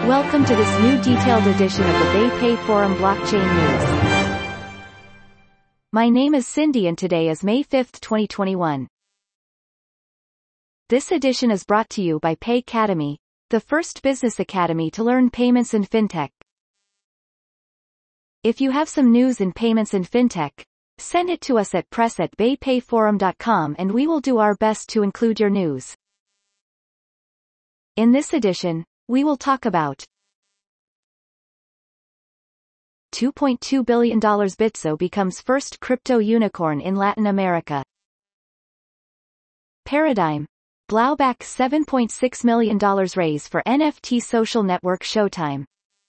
Welcome to this new detailed edition of the BayPay Forum Blockchain News. My name is Cindy and today is May 5, 2021. This edition is brought to you by Paycademy, the first business academy to learn payments and fintech. If you have some news in payments and fintech, send it to us at press@baypayforum.com and we will do our best to include your news. In this edition, we will talk about $2.2 billion Bitso becomes first crypto unicorn in Latin America. Paradigm. Blau backs $7.6 million raise for NFT social network Showtime.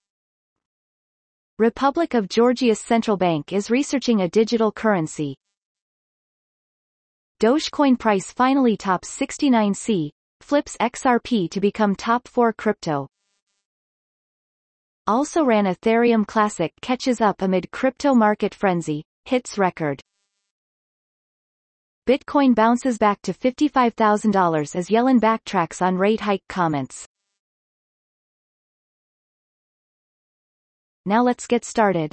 Republic of Georgia's central bank is researching a digital currency. Dogecoin price finally tops 69C, flips XRP to become top 4 crypto. Also ran Ethereum Classic catches up amid crypto market frenzy, hits record. Bitcoin bounces back to $55,000 as Yellen backtracks on rate hike comments. Now let's get started.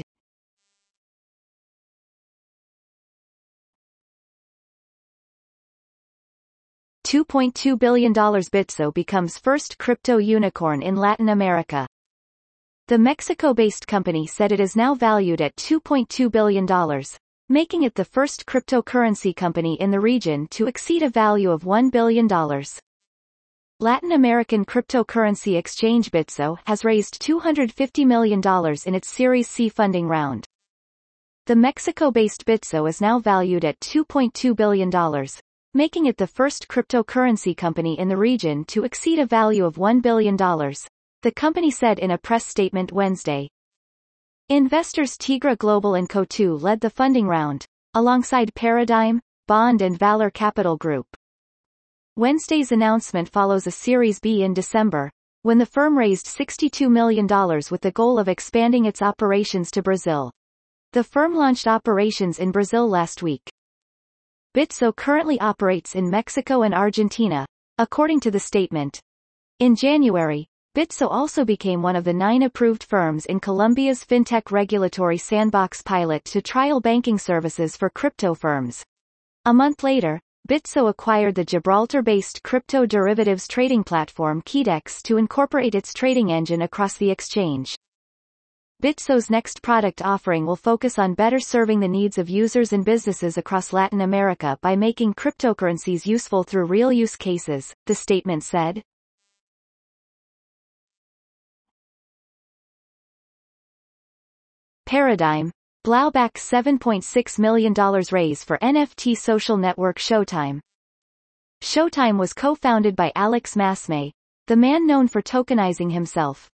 $2.2 billion Bitso becomes first crypto unicorn in Latin America. The Mexico-based company said it is now valued at $2.2 billion, making it the first cryptocurrency company in the region to exceed a value of $1 billion. Latin American cryptocurrency exchange Bitso has raised $250 million in its Series C funding round. The Mexico-based Bitso is now valued at $2.2 billion, making it the first cryptocurrency company in the region to exceed a value of $1 billion, the company said in a press statement Wednesday. Investors Tigra Global and Coatue led the funding round, alongside Paradigm, Bond and Valor Capital Group. Wednesday's announcement follows a Series B in December, when the firm raised $62 million with the goal of expanding its operations to Brazil. The firm launched operations in Brazil last week. Bitso currently operates in Mexico and Argentina, according to the statement. In January, Bitso also became one of the 9 approved firms in Colombia's fintech regulatory sandbox pilot to trial banking services for crypto firms. A month later, Bitso acquired the Gibraltar-based crypto derivatives trading platform Kedex to incorporate its trading engine across the exchange. Bitso's next product offering will focus on better serving the needs of users and businesses across Latin America by making cryptocurrencies useful through real use cases, the statement said. Paradigm. Blau backs $7.6 million raise for NFT social network Showtime. Showtime was co-founded by Alex Masme, the man known for tokenizing himself.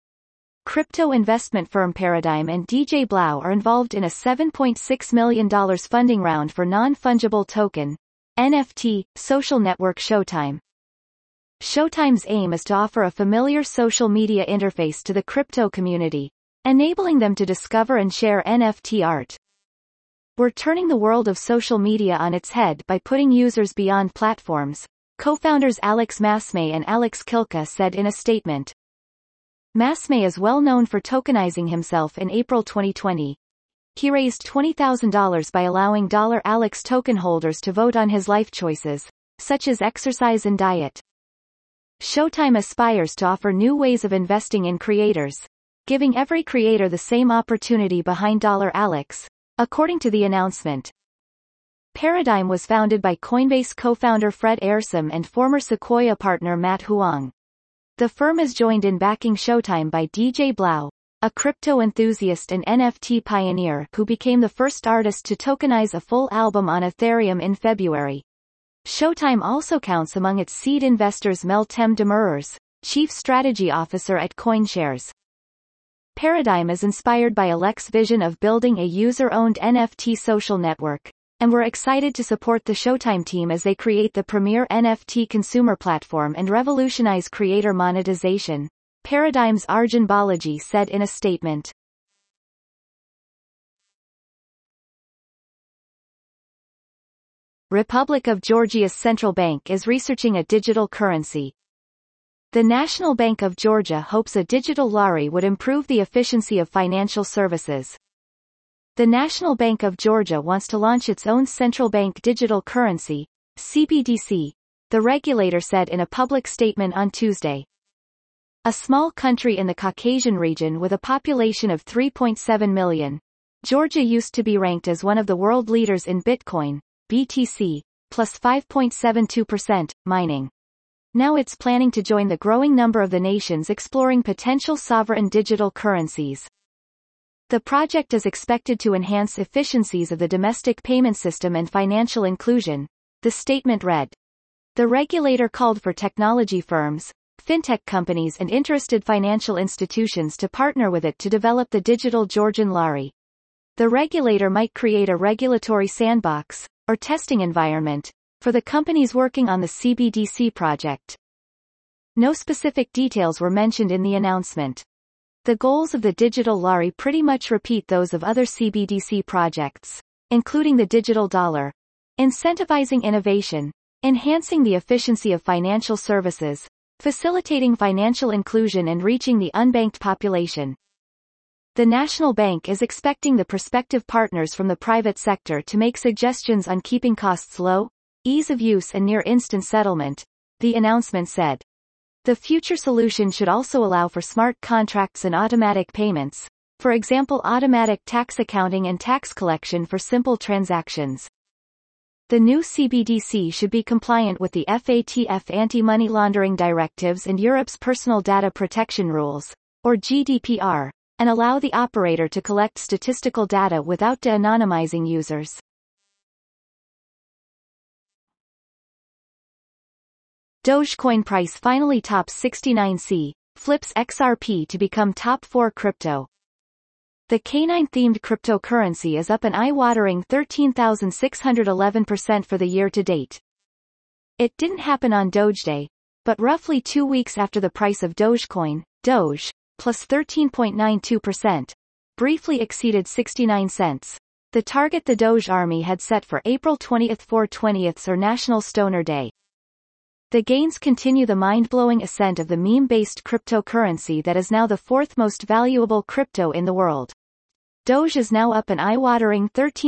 Crypto investment firm Paradigm and DJ Blau are involved in a $7.6 million funding round for non-fungible token, NFT, social network Showtime. Showtime's aim is to offer a familiar social media interface to the crypto community, enabling them to discover and share NFT art. We're turning the world of social media on its head by putting users beyond platforms, co-founders Alex Masme and Alex Kilka said in a statement. Masme is well known for tokenizing himself in April 2020. He raised $20,000 by allowing $Alex token holders to vote on his life choices, such as exercise and diet. Showtime aspires to offer new ways of investing in creators, giving every creator the same opportunity behind $Alex, according to the announcement. Paradigm was founded by Coinbase co-founder Fred Ehrsam and former Sequoia partner Matt Huang. The firm is joined in backing Showtime by DJ Blau, a crypto enthusiast and NFT pioneer who became the first artist to tokenize a full album on Ethereum in February. Showtime also counts among its seed investors Meltem Demirors, chief strategy officer at CoinShares. Paradigm is inspired by Alex's vision of building a user-owned NFT social network, and we're excited to support the Showtime team as they create the premier NFT consumer platform and revolutionize creator monetization, Paradigm's Arjun Balaji said in a statement. Republic of Georgia's central bank is researching a digital currency. The National Bank of Georgia hopes a digital lari would improve the efficiency of financial services. The National Bank of Georgia wants to launch its own central bank digital currency, CBDC, the regulator said in a public statement on Tuesday. A small country in the Caucasian region with a population of 3.7 million, Georgia used to be ranked as one of the world leaders in Bitcoin, BTC, plus 5.72%, mining. Now it's planning to join the growing number of the nations exploring potential sovereign digital currencies. The project is expected to enhance efficiencies of the domestic payment system and financial inclusion, the statement read. The regulator called for technology firms, fintech companies and interested financial institutions to partner with it to develop the digital Georgian lari. The regulator might create a regulatory sandbox, or testing environment, for the companies working on the CBDC project. No specific details were mentioned in the announcement. The goals of the digital lari pretty much repeat those of other CBDC projects, including the digital dollar, incentivizing innovation, enhancing the efficiency of financial services, facilitating financial inclusion and reaching the unbanked population. The National Bank is expecting the prospective partners from the private sector to make suggestions on keeping costs low, ease of use and near-instant settlement, the announcement said. The future solution should also allow for smart contracts and automatic payments, for example automatic tax accounting and tax collection for simple transactions. The new CBDC should be compliant with the FATF anti-money laundering directives and Europe's Personal Data Protection Rules, or GDPR, and allow the operator to collect statistical data without de-anonymizing users. Dogecoin price finally tops 69C, flips XRP to become top 4 crypto. The canine-themed cryptocurrency is up an eye-watering 13,611% for the year to date. It didn't happen on Doge Day, but roughly 2 weeks after the price of Dogecoin, Doge, plus 13.92%, briefly exceeded 69 cents. The target the Doge Army had set for April 20th 4/20th or National Stoner Day. The gains continue the mind-blowing ascent of the meme-based cryptocurrency that is now the fourth most valuable crypto in the world. Doge is now up an eye-watering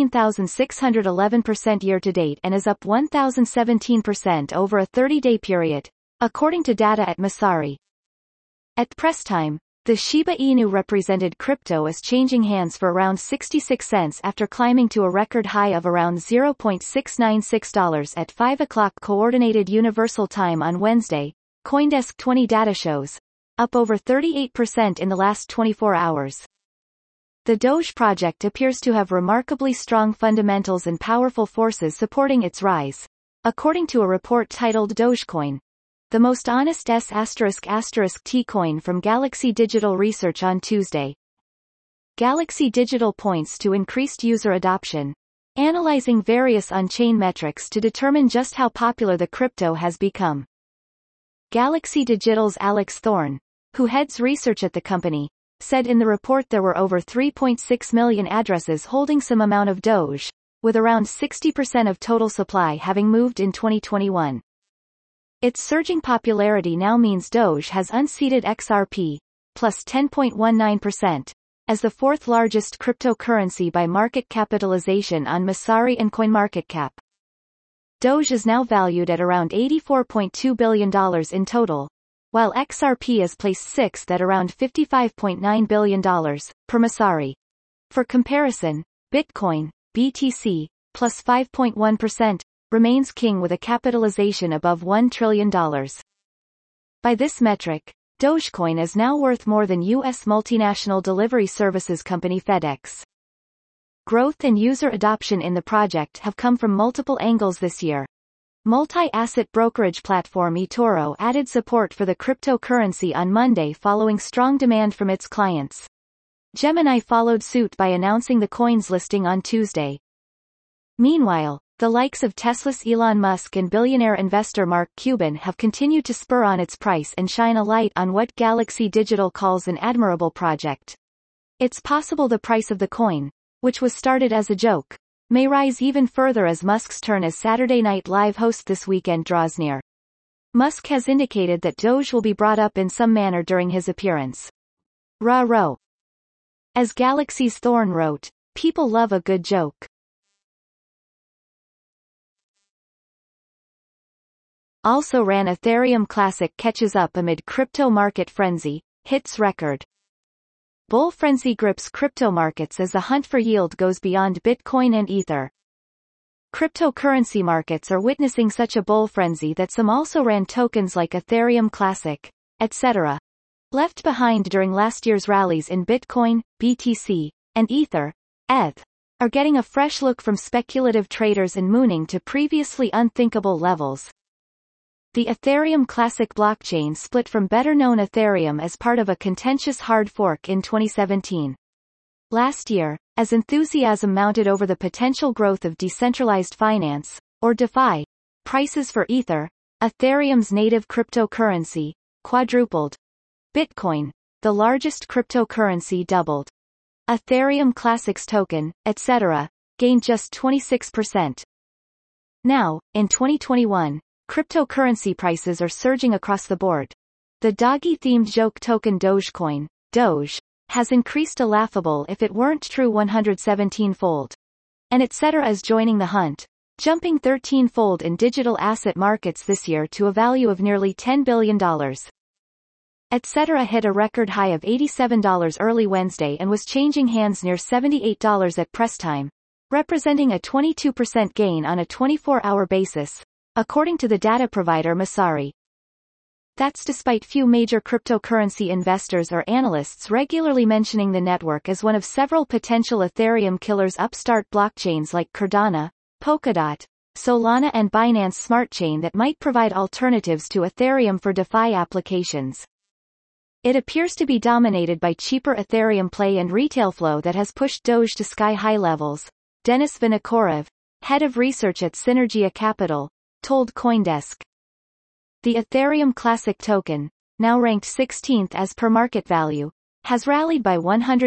13,611% year-to-date and is up 1,017% over a 30-day period, according to data at Messari. At press time, the Shiba Inu represented crypto is changing hands for around 66 cents after climbing to a record high of around $0.696 at 5 o'clock Coordinated Universal Time on Wednesday, CoinDesk 20 data shows, up over 38% in the last 24 hours. The Doge project appears to have remarkably strong fundamentals and powerful forces supporting its rise, according to a report titled Dogecoin, the most honest S***T coin from Galaxy Digital Research on Tuesday. Galaxy Digital points to increased user adoption, analyzing various on-chain metrics to determine just how popular the crypto has become. Galaxy Digital's Alex Thorne, who heads research at the company, said in the report there were over 3.6 million addresses holding some amount of Doge, with around 60% of total supply having moved in 2021. Its surging popularity now means Doge has unseated XRP, plus 10.19%, as the fourth largest cryptocurrency by market capitalization on Messari and CoinMarketCap. Doge is now valued at around $84.2 billion in total, while XRP is placed sixth at around $55.9 billion, per Messari. For comparison, Bitcoin, BTC, plus 5.1%, remains king with a capitalization above $1 trillion. By this metric, Dogecoin is now worth more than U.S. multinational delivery services company FedEx. Growth and user adoption in the project have come from multiple angles this year. Multi-asset brokerage platform eToro added support for the cryptocurrency on Monday following strong demand from its clients. Gemini followed suit by announcing the coin's listing on Tuesday. Meanwhile, the likes of Tesla's Elon Musk and billionaire investor Mark Cuban have continued to spur on its price and shine a light on what Galaxy Digital calls an admirable project. It's possible the price of the coin, which was started as a joke, may rise even further as Musk's turn as Saturday Night Live host this weekend draws near. Musk has indicated that Doge will be brought up in some manner during his appearance. Rah-roh. As Galaxy's Thorn wrote, people love a good joke. Also ran Ethereum Classic catches up amid crypto market frenzy, hits record. Bull frenzy grips crypto markets as the hunt for yield goes beyond Bitcoin and Ether. Cryptocurrency markets are witnessing such a bull frenzy that some also ran tokens like Ethereum Classic, etc. Left behind during last year's rallies in Bitcoin, BTC, and Ether, ETH, are getting a fresh look from speculative traders and mooning to previously unthinkable levels. The Ethereum Classic blockchain split from better-known Ethereum as part of a contentious hard fork in 2017. Last year, as enthusiasm mounted over the potential growth of decentralized finance, or DeFi, prices for Ether, Ethereum's native cryptocurrency, quadrupled. Bitcoin, the largest cryptocurrency, doubled. Ethereum Classic's token, etc., gained just 26%. Now, in 2021, cryptocurrency prices are surging across the board. The doggy-themed joke token Dogecoin, Doge, has increased a laughable if it weren't true 117-fold. And etc. is joining the hunt, jumping 13-fold in digital asset markets this year to a value of nearly $10 billion. Etc. hit a record high of $87 early Wednesday and was changing hands near $78 at press time, representing a 22% gain on a 24-hour basis, according to the data provider Messari. That's despite few major cryptocurrency investors or analysts regularly mentioning the network as one of several potential Ethereum killers. Upstart blockchains like Cardano, Polkadot, Solana and Binance Smart Chain that might provide alternatives to Ethereum for DeFi applications. It appears to be dominated by cheaper Ethereum play and retail flow that has pushed Doge to sky-high levels, Denis Vinokourov, head of research at Synergia Capital, told CoinDesk. The Ethereum Classic token, now ranked 16th as per market value, has rallied by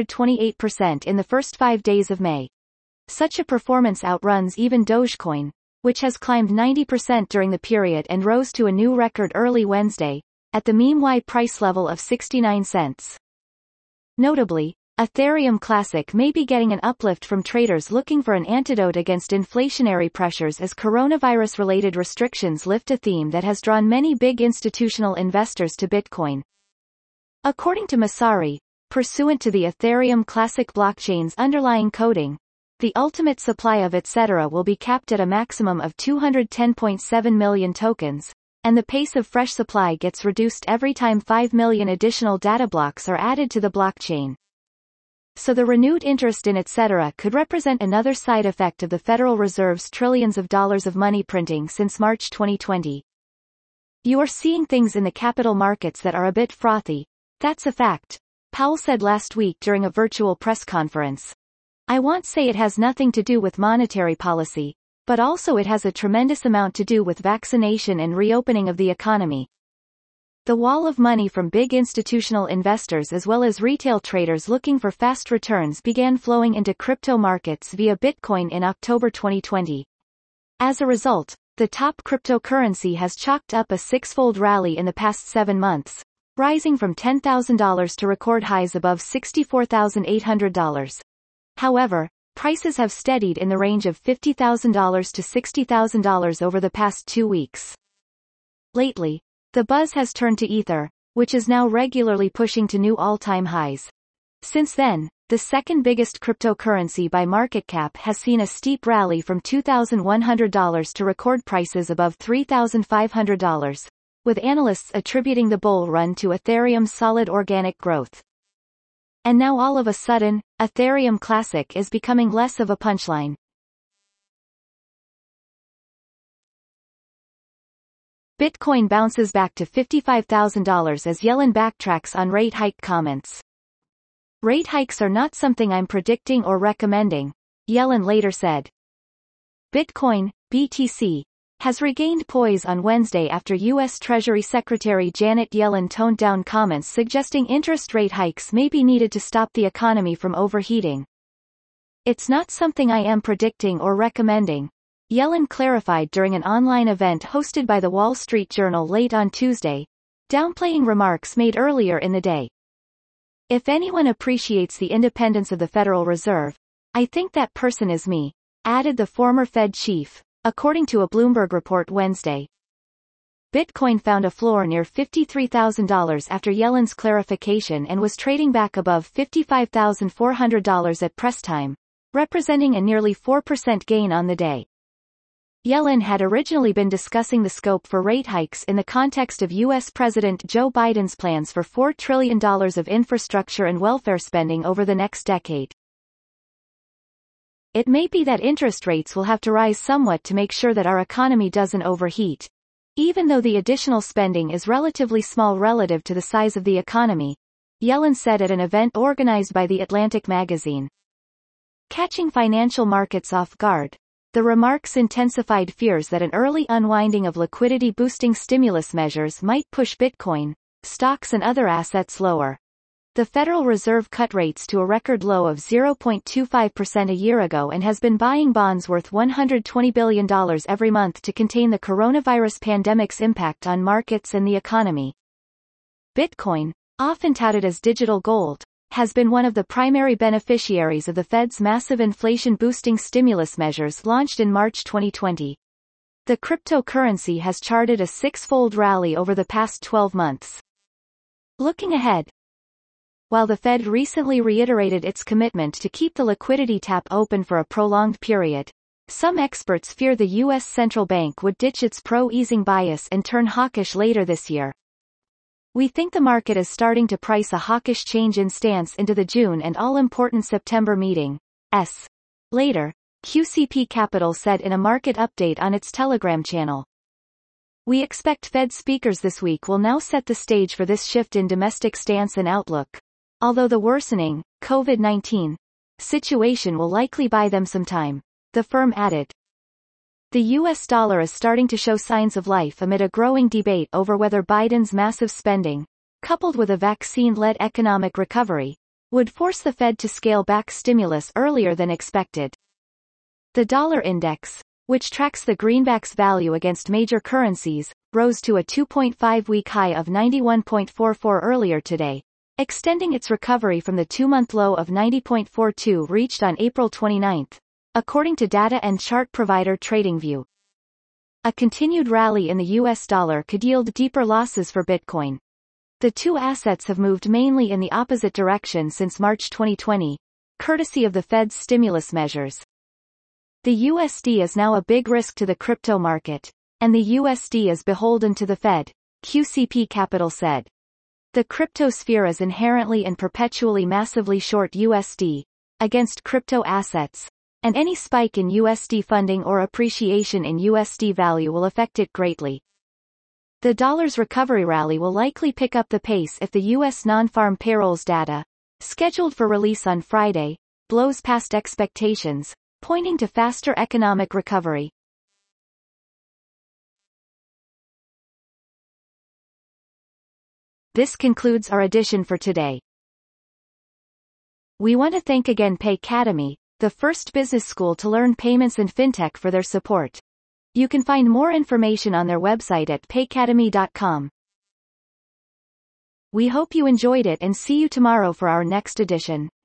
128% in the first 5 days of May. Such a performance outruns even Dogecoin, which has climbed 90% during the period and rose to a new record early Wednesday, at the meme-wide price level of 69 cents. Notably, Ethereum Classic may be getting an uplift from traders looking for an antidote against inflationary pressures as coronavirus-related restrictions lift, a theme that has drawn many big institutional investors to Bitcoin. According to Messari, pursuant to the Ethereum Classic blockchain's underlying coding, the ultimate supply of etc. will be capped at a maximum of 210.7 million tokens, and the pace of fresh supply gets reduced every time 5 million additional data blocks are added to the blockchain. So the renewed interest in etc. could represent another side effect of the Federal Reserve's trillions of dollars of money printing since March 2020. You are seeing things in the capital markets that are a bit frothy. That's a fact, Powell said last week during a virtual press conference. I won't say it has nothing to do with monetary policy, but also it has a tremendous amount to do with vaccination and reopening of the economy. The wall of money from big institutional investors as well as retail traders looking for fast returns began flowing into crypto markets via Bitcoin in October 2020. As a result, the top cryptocurrency has chalked up a six-fold rally in the past 7 months, rising from $10,000 to record highs above $64,800. However, prices have steadied in the range of $50,000 to $60,000 over the past 2 weeks. Lately, the buzz has turned to Ether, which is now regularly pushing to new all-time highs. Since then, the second biggest cryptocurrency by market cap has seen a steep rally from $2,100 to record prices above $3,500, with analysts attributing the bull run to Ethereum's solid organic growth. And now all of a sudden, Ethereum Classic is becoming less of a punchline. Bitcoin bounces back to $55,000 as Yellen backtracks on rate hike comments. Rate hikes are not something I'm predicting or recommending, Yellen later said. Bitcoin, BTC, has regained poise on Wednesday after U.S. Treasury Secretary Janet Yellen toned down comments suggesting interest rate hikes may be needed to stop the economy from overheating. It's not something I am predicting or recommending. Yellen clarified during an online event hosted by the Wall Street Journal late on Tuesday, downplaying remarks made earlier in the day. "If anyone appreciates the independence of the Federal Reserve, I think that person is me," added the former Fed chief, according to a Bloomberg report Wednesday. Bitcoin found a floor near $53,000 after Yellen's clarification and was trading back above $55,400 at press time, representing a nearly 4% gain on the day. Yellen had originally been discussing the scope for rate hikes in the context of U.S. President Joe Biden's plans for $4 trillion of infrastructure and welfare spending over the next decade. It may be that interest rates will have to rise somewhat to make sure that our economy doesn't overheat, even though the additional spending is relatively small relative to the size of the economy, Yellen said at an event organized by The Atlantic magazine. Catching financial markets off guard, the remarks intensified fears that an early unwinding of liquidity-boosting stimulus measures might push Bitcoin, stocks and other assets lower. The Federal Reserve cut rates to a record low of 0.25% a year ago and has been buying bonds worth $120 billion every month to contain the coronavirus pandemic's impact on markets and the economy. Bitcoin, often touted as digital gold, has been one of the primary beneficiaries of the Fed's massive inflation-boosting stimulus measures launched in March 2020. The cryptocurrency has charted a six-fold rally over the past 12 months. Looking ahead, while the Fed recently reiterated its commitment to keep the liquidity tap open for a prolonged period, some experts fear the U.S. central bank would ditch its pro-easing bias and turn hawkish later this year. "We think the market is starting to price a hawkish change in stance into the June and all-important September meeting." Later, QCP Capital said in a market update on its Telegram channel. "We expect Fed speakers this week will now set the stage for this shift in domestic stance and outlook, although the worsening COVID-19 situation will likely buy them some time," the firm added. The U.S. dollar is starting to show signs of life amid a growing debate over whether Biden's massive spending, coupled with a vaccine-led economic recovery, would force the Fed to scale back stimulus earlier than expected. The dollar index, which tracks the greenback's value against major currencies, rose to a 2.5-week high of 91.44 earlier today, extending its recovery from the two-month low of 90.42 reached on April 29, according to data and chart provider TradingView. A continued rally in the U.S. dollar could yield deeper losses for Bitcoin. The two assets have moved mainly in the opposite direction since March 2020, courtesy of the Fed's stimulus measures. The USD is now a big risk to the crypto market, and the USD is beholden to the Fed, QCP Capital said. The cryptosphere is inherently and perpetually massively short USD against crypto assets, and any spike in USD funding or appreciation in USD value will affect it greatly. The dollar's recovery rally will likely pick up the pace if the U.S. non-farm payrolls data, scheduled for release on Friday, blows past expectations, pointing to faster economic recovery. This concludes our edition for today. We want to thank again Paycademy, the first business school to learn payments and fintech, for their support. You can find more information on their website at paycademy.com. We hope you enjoyed it and see you tomorrow for our next edition.